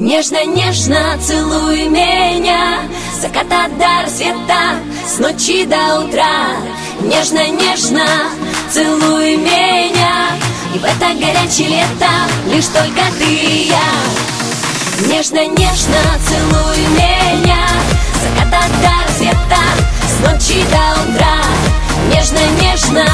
Нежно-нежно целуй меня с заката до рассвета, с ночи до утра. Нежно-нежно целуй меня, и в это горячее лето лишь только ты и я. Нежно-нежно целуй меня с заката до рассвета, с ночи до утра. Нежно-нежно